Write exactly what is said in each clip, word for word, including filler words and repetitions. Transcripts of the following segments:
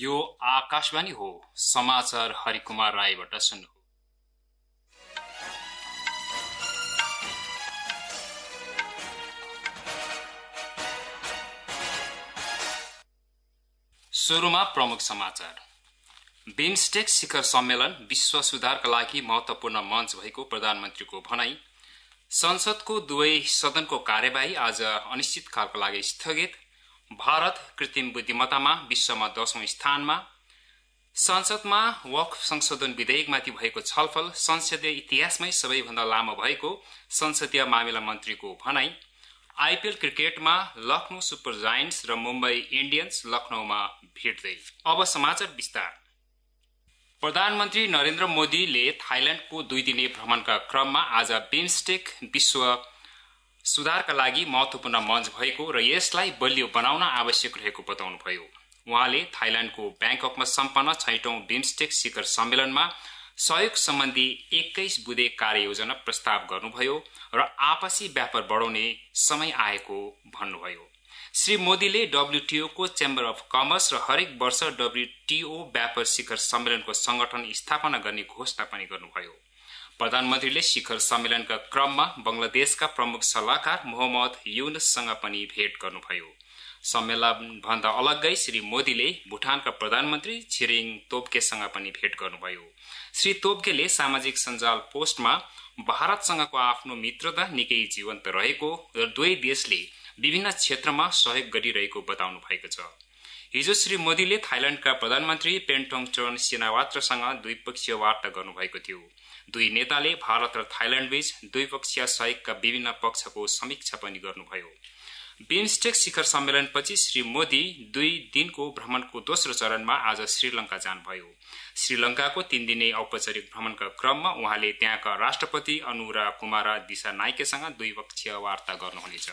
यो आकाशवाणी हो। समाचार हरिकुमार राईबाट सुन्नु। सुरुमा प्रमुख समाचार। बिमस्टेक शिखर सम्मेलन विश्व सुधारका लागि महत्वपूर्ण मञ्च भएको प्रधानमन्त्रीको भनाई। संसदको दुवै सदनको कार्यवाही आज अनिश्चितकालका लागि स्थगित। भारत कृत्रिम बुद्धिमत्तामा विश्वमा दशौं स्थानमा। संसदमा वक्फ संशोधन विधेयकमाथि भएको छलफल संसदीय इतिहासमै सबैभन्दा लामो भएको संसदीय मामिला मन्त्रीको भनाई। आईपीएल क्रिकेटमा लखनऊ सुपर जायन्ट्स र मुम्बई इन्डियन्स लखनऊमा भिड्दै। अब समाचार विस्तार। प्रधानमन्त्री नरेन्द्र मोदीले थाइल्याण्डको दुई दिने भ्रमणका क्रममा आज बिमस्टेक विश्व सुधारका लागि महत्वपूर्ण मञ्च भएको र यसलाई बलियो बनाउन आवश्यक रहेको बताउनुभयो। उहाँले थाइल्याण्डको ब्याङ्ककमा सम्पन्न छैटौं बिमस्टेक शिखर सम्मेलनमा सहयोग सम्बन्धी एक्काइस बुँदे कार्ययोजना प्रस्ताव गर्नुभयो र आपसी व्यापार बढाउने समय आएको भन्नुभयो। श्री मोदीले डब्ल्यूटीओ को चेम्बर अफ कमर्स र हरेक वर्ष डब्ल्यूटीओ व्यापार शिखर सम्मेलनको संगठन स्थापना गर्ने घोषणा पनि गर्नुभयो। प्रधानमन्त्रीले शिखर सम्मेलनका क्रममा बंगलादेशका प्रमुख सल्लाहकार मोहम्मद युनुससँग पनि भेट गर्नुभयो। सम्मेलनभन्दा अलग्गै श्री मोदीले भुटानका प्रधानमन्त्री छिरिङ तोब्गेसँग पनि भेट गर्नुभयो। श्री तोब्गेले सामाजिक सञ्जाल पोस्टमा भारतसँगको आफ्नो मित्रता निकै जीवन्त रहेको र दुवै देशले विभिन्न क्षेत्रमा सहयोग गरिरहेको बताउनु भएको छ। हिजो श्री मोदीले थाइल्याण्डका प्रधानमन्त्री पेन्टोङ चोन सिनावात्रसँग द्विपक्षीय वार्ता गर्नुभएको थियो। दुई नेताले भारत र थाइल्याण्डबीच द्विपक्षीय सहयोगका विभिन्न पक्षको समीक्षा पनि गर्नुभयो। बिमस्टेक शिखर सम्मेलनपछि श्री मोदी दुई दिनको भ्रमणको दोस्रो चरणमा आज श्रीलंका जानुभयो। श्रीलंकाको तीन दिने औपचारिक भ्रमणका क्रममा उहाँले त्यहाँका राष्ट्रपति अनुरा कुमारा दिशानायकेसँग द्विपक्षीय वार्ता गर्नुहुनेछ।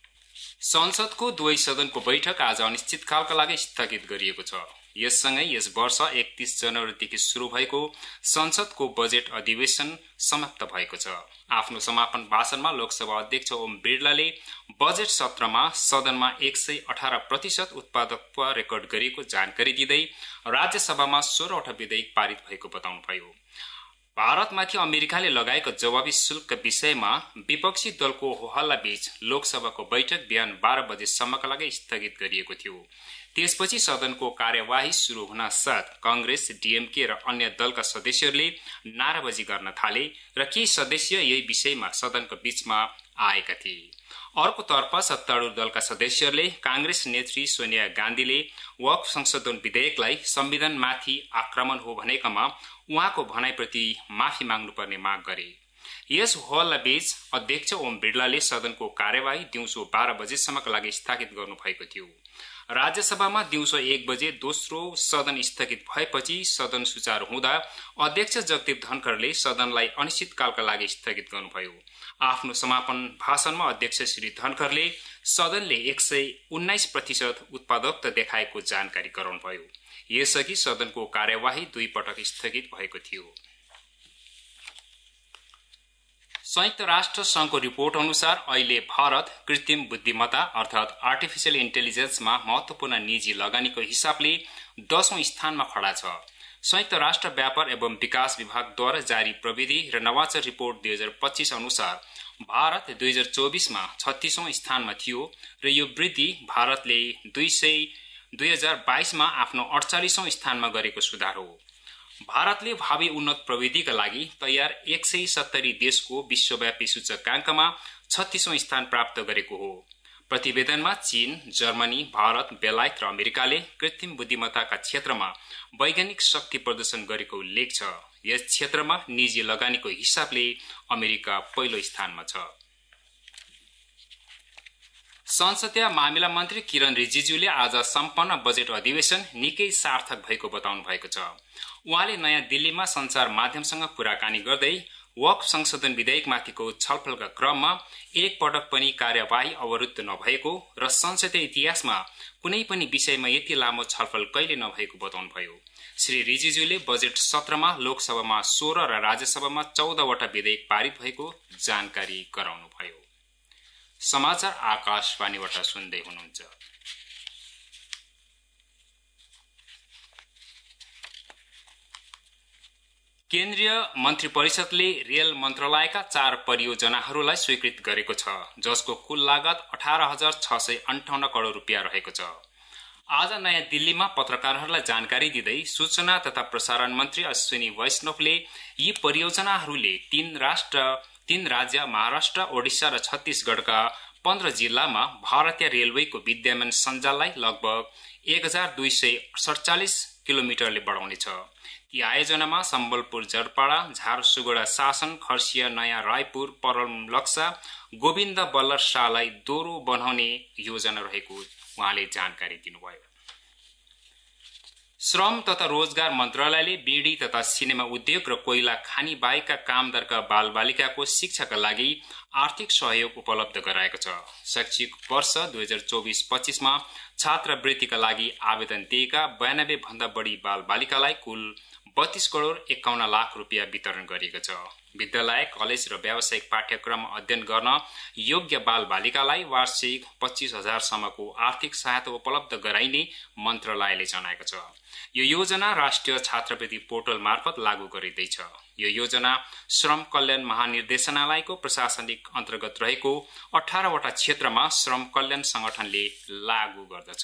संसदको दुवै सदनको बैठक आज अनिश्चितकालका लागि स्थगित गरिएको छ। यससँगै यस वर्ष एकतीस जनवरीदेखि शुरू भएको संसदको बजेट अधिवेशन समाप्त भएको छ। आफ्नो समापन भाषणमा लोकसभा अध्यक्ष ओम बिरलाले बजेट सत्रमा सदनमा एक सय अठार प्रतिशत उत्पादकत्व रेकर्ड गरिएको जानकारी दिँदै राज्यसभामा सोह्रवटा विधेयक पारित भएको बताउनुभयो। भारतमाथि अमेरिकाले लगाएको जवाबी शुल्क विषयमा विपक्षी दलको होहल्ला बीच लोकसभाको बैठक बिहान बाह्र बजेसम्मका लागि स्थगित गरिएको थियो। त्यसपछि सदनको कार्यवाही शुरू हुन साथ कांग्रेस, डीएमके र अन्य दलका सदस्यहरूले नाराबाजी गर्न थाले र केही सदस्य यही विषयमा सदनको बीचमा आएका थिए। अर्कोतर्फ सत्तारूढ दलका सदस्यहरूले कांग्रेस नेत्री सोनिया गान्धीले वक्फ संशोधन विधेयकलाई संविधानमाथि आक्रमण हो भनेकामा उहाँको भनाइप्रति माफी माग्नुपर्ने माग गरे। यस होहल्ला बीच अध्यक्ष ओम बिरलाले सदनको कार्यवाही दिउँसो बाह्र बजेसम्मका लागि स्थगित गर्नुभएको थियो। राज्यसभामा दिउँसो एक बजे दोस्रो सदन स्थगित भएपछि सदन सुचारू हुँदा अध्यक्ष जगदीप धनखडले सदनलाई अनिश्चितकालका लागि स्थगित गर्नुभयो। आफ्नो समापन भाषणमा अध्यक्ष श्री धनखडले सदनले एक सय उन्नाइस प्रतिशत उत्पादकता देखाएको जानकारी गराउनुभयो। यसअघि सदनको कार्यवाही दुई पटक स्थगित भएको थियो। संयुक्त राष्ट्र संघको रिपोर्ट अनुसार अहिले भारत कृत्रिम बुद्धिमत्ता अर्थात आर्टिफिशियल इन्टेलिजेन्समा महत्वपूर्ण निजी लगानीको हिसाबले दशौं स्थानमा खडा छ। संयुक्त राष्ट्र व्यापार एवं विकास विभागद्वारा जारी प्रविधि र नवाचार रिपोर्ट दुई हजार पच्चीस अनुसार भारत दुई हजार चौबीसमा छत्तीसौं स्थानमा थियो र यो वृद्धि भारतले दुई सय दुई हजार बाइसमा आफ्नो अडचालिसौं स्थानमा गरेको सुधार हो। भारतले भावी उन्नत प्रविधिका लागि तयार एक सय सत्तरी देशको विश्वव्यापी सूचकाङ्कमा छत्तीसौं स्थान प्राप्त गरेको हो। प्रतिवेदनमा चीन, जर्मनी, भारत, बेलायत र अमेरिकाले कृत्रिम बुद्धिमत्ताका क्षेत्रमा वैज्ञानिक शक्ति प्रदर्शन गरेको उल्लेख छ। यस क्षेत्रमा निजी लगानीको हिसाबले अमेरिका पहिलो स्थानमा छ। संसदीय मामिला मन्त्री किरण रिजिजुले आज सम्पन्न बजेट अधिवेशन निकै सार्थक भएको बताउनु भएको छ। उहाँले नयाँ दिल्लीमा संचार माध्यमसँग कुराकानी गर्दै वक्फ संशोधन विधेयकमाथिको छलफलका क्रममा एक पटक पनि कार्यवाही अवरुद्ध नभएको र संसदीय इतिहासमा कुनै पनि विषयमा यति लामो छलफल कहिले नभएको बताउनुभयो। श्री रिजिजुले बजेट सत्रमा लोकसभामा सोह्र र राज्यसभामा चौधवटा विधेयक पारित भएको जानकारी गराउनुभयो। समाचार आकाशवाणीबाट सुन्दै हुनुहुन्छ। केन्द्रीय मन्त्री परिषदले रेल मन्त्रालयका चार परियोजनाहरूलाई स्वीकृत गरेको छ, जसको कुल लागत अठार हजार छ सय अन्ठाउन्न करोड़ रुपियाँ रहेको छ। आज नयाँ दिल्लीमा पत्रकारहरूलाई जानकारी दिँदै सूचना तथा प्रसारण मन्त्री अश्विनी वैष्णवले यी परियोजनाहरूले तीन राष्ट्र तीन राज्य महाराष्ट्र, ओडिसा र छत्तीसगढ़का पन्ध्र जिल्लामा भारतीय रेलवेको विद्यमान सञ्जाललाई लगभग एक हजार दुई सय सडचालिस किलोमिटरले बढाउनेछ। यी आयोजनामा सम्बलपुर जरपाड़ा, झारसुगुडा शासन, खर्सिया, नयाँ रायपुर, परम लक्सा, गोविन्द बल्लर शाहलाई दोहोरो बनाउने योजना रहेको उहाँले जानकारी दिनुभयो। श्रम तथा रोजगार मन्त्रालयले बीडी तथा सिनेमा उद्योग र कोइला खानी बाहेकका कामदारका बालबालिकाको शिक्षाका लागि आर्थिक सहयोग उपलब्ध गराएको छ। शैक्षिक वर्ष दुई हजार चौबीस पच्चीस मा छात्रवृत्तिका लागि आवेदन दिएका बयानब्बे भन्दा बढी बालबालिकालाई कुल बत्तीस करोड़ एकाउन्न लाख रुपियाँ वितरण गरिएको छ। विद्यालय, कलेज र व्यावसायिक पाठ्यक्रम अध्ययन गर्न योग्य बालबालिकालाई वार्षिक पच्चीस हजार सम्मको आर्थिक सहायता उपलब्ध गराइने मन्त्रालयले जनाएको छ। यो योजना राष्ट्रिय छात्रवृत्ति पोर्टल मार्फत लागू गरिँदैछ। यो योजना श्रम कल्याण महानिर्देशनालयको प्रशासनिक अन्तर्गत रहेको अठारह वटा क्षेत्रमा श्रम कल्याण संगठनले लागू गर्दछ।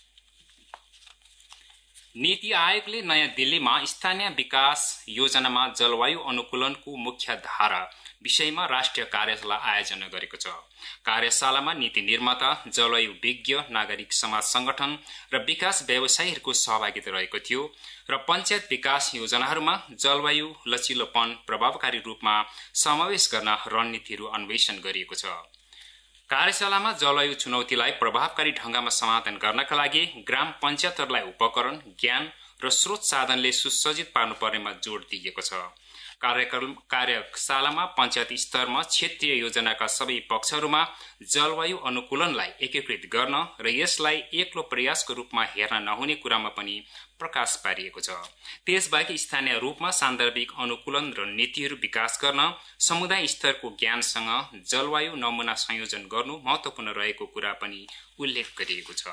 नीति आयोगले नयाँ दिल्लीमा स्थानीय विकास योजनामा जलवायु अनुकूलनको मुख्य धारा विषयमा राष्ट्रिय कार्यशाला आयोजना गरेको छ। कार्यशालामा नीति निर्माता, जलवायु विज्ञ, नागरिक समाज संगठन र विकास व्यवसायीहरूको सहभागिता रहेको थियो र पञ्चायत विकास योजनाहरूमा जलवायु लचिलोपन प्रभावकारी रूपमा समावेश गर्न रणनीतिहरू अन्वेषण गरिएको छ। कार्यशालामा जलवायु चुनौतीलाई प्रभावकारी ढंगमा समाधान गर्नका लागि ग्राम पञ्चायतहरूलाई उपकरण, ज्ञान र स्रोत साधनले सुसज्जित पार्नुपर्नेमा जोड़ दिइएको छ। कार्यक्रम कार्यशालामा पञ्चायत स्तरमा क्षेत्रीय योजनाका सबै पक्षहरूमा जलवायु अनुकूलनलाई एकीकृत गर्न र यसलाई एक्लो प्रयासको रूपमा हेर्न नहुने कुरामा पनि प्रकाश पारिएको छ। त्यसबाहेक स्थानीय रूपमा सान्दर्भिक अनुकूलन र नीतिहरू विकास गर्न समुदाय स्तरको ज्ञानसँग जलवायु नमूना संयोजन गर्नु महत्वपूर्ण रहेको कुरा पनि उल्लेख गरिएको छ।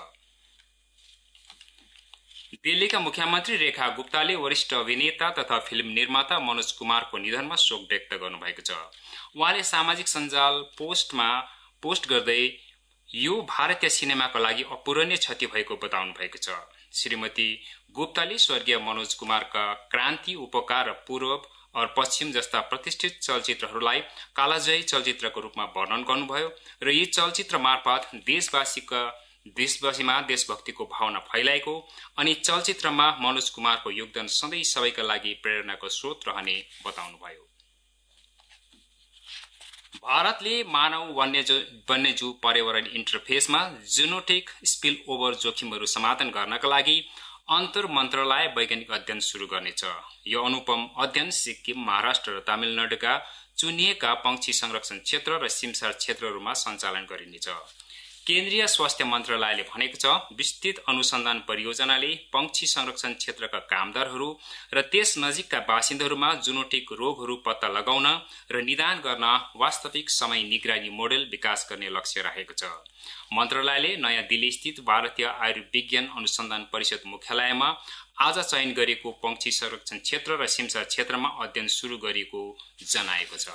दिल्लीका मुख्यमन्त्री रेखा गुप्ताले वरिष्ठ अभिनेता तथा फिल्म निर्माता मनोज कुमारको निधनमा शोक व्यक्त गर्नुभएको छ। उहाँले सामाजिक सञ्जाल पोस्टमा पोस्ट गर्दै यो भारतीय सिनेमाका लागि अपूरणीय क्षति भएको बताउनु भएको छ। श्रीमती गुप्ताले स्वर्गीय मनोज कुमारका क्रान्ति, उपकार र पूर्व और पश्चिम जस्ता प्रतिष्ठित चलचित्रहरूलाई कालाजयी चलचित्रको रूपमा वर्णन गर्नुभयो र यी चलचित्र मार्फत देशवासीका देशवासीमा देशभक्तिको भावना फैलाएको अनि चलचित्रमा मनोज कुमारको योगदान सधैँ सबैका लागि प्रेरणाको स्रोत रहने बताउनुभयो। भारतले मानव वन्यजू वन्यजू पर्यावरण इन्टरफेसमा जिनोटिक स्पिल ओभर जोखिमहरू समाधान गर्नका लागि अन्तर मन्त्रालय वैज्ञानिक अध्ययन शुरू गर्नेछ। यो अनुपम अध्ययन सिक्किम, महाराष्ट्र र तमिलनाडुका चुनिएका पंक्षी संरक्षण क्षेत्र र सिमसार क्षेत्रहरूमा सञ्चालन गरिनेछ। केन्द्रीय स्वास्थ्य मन्त्रालयले भनेको छ, विस्तृत अनुसन्धान परियोजनाले पंक्षी संरक्षण क्षेत्रका कामदारहरू र त्यस नजिकका बासिन्दाहरूमा जुनोटिक रोगहरू पत्ता लगाउन र निदान गर्न वास्तविक समय निगरानी मोडेल विकास गर्ने लक्ष्य राखेको छ। मन्त्रालयले नयाँ दिल्ली स्थित भारतीय आयुर्विज्ञान अनुसन्धान परिषद मुख्यालयमा आज चयन गरेको पंक्षी संरक्षण क्षेत्र र सिमसार क्षेत्रमा अध्ययन शुरू गरिएको जनाएको छ।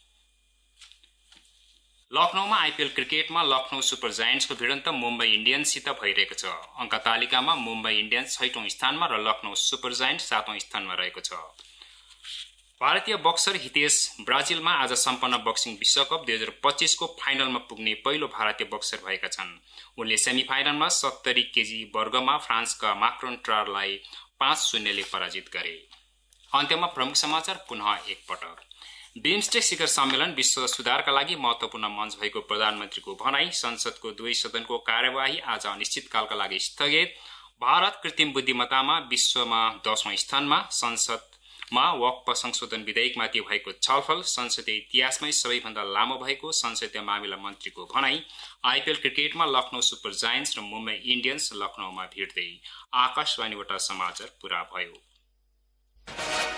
लखनऊमा आईपीएल क्रिकेटमा लखनऊ सुपर जायन्ट्सको भिडन्त मुम्बई इन्डियन्ससित भइरहेको छ। अंक तालिकामा मुम्बई इन्डियन्स छैटौं स्थानमा र लखनऊ सुपर जायन्ट्स सातौं स्थानमा रहेको छ। भारतीय बक्सर हितेश ब्राजिलमा आज सम्पन्न बक्सिङ विश्वकप दुई हजार पच्चीस को फाइनलमा पुग्ने पहिलो भारतीय बक्सर भएका छन्। उनले सेमिफाइनलमा सत्तरी केजी वर्गमा फ्रान्सका माक्रोन ट्रारलाई पाँच शून्यले पराजित गरे। अन्त्यमा प्रमुख समाचार पुनः एकपटक। बिमस्टेक शिखर सम्मेलन विश्व सुधारका लागि महत्वपूर्ण मञ्च भएको प्रधानमन्त्रीको भनाई। संसदको दुवै सदनको कार्यवाही आज अनिश्चितकालका लागि स्थगित। भारत कृत्रिम बुद्धिमत्तामा विश्वमा दशौं स्थानमा। संसदमा वक्फ संशोधन विधेयकमाथि भएको छलफल संसदीय इतिहासमै सबैभन्दा लामो भएको संसदीय मामिला मन्त्रीको भनाई। आईपीएल क्रिकेटमा लखनऊ सुपर जायन्ट्स र मुम्बई इन्डियन्स लखनऊमा भिड्दै। आकाशवाणीबाट समाचार पूरा भयो।